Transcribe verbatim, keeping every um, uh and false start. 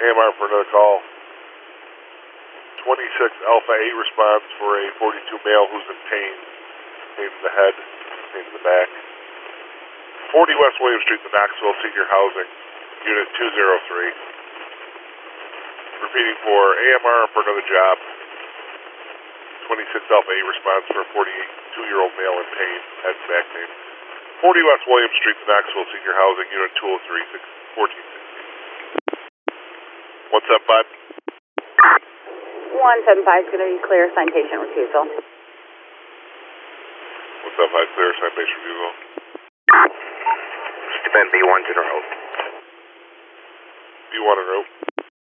A M R for another call. twenty-six Alpha eight response for a forty-two male who's in pain. Pain in the head, pain in the back. forty West William Street, the Knoxville Senior Housing, Unit two oh three. Repeating for A M R for another job. twenty-six Alpha eight response for a forty-two-year-old male in pain, head and back pain. forty West William Street, the Knoxville Senior Housing, Unit two oh three, fourteen sixty. What's up, bud? one seven five is going to be clear, sign patient refusal. What's up, bud? Clear, sign patient refusal. Stephen B one to the road. B one en route.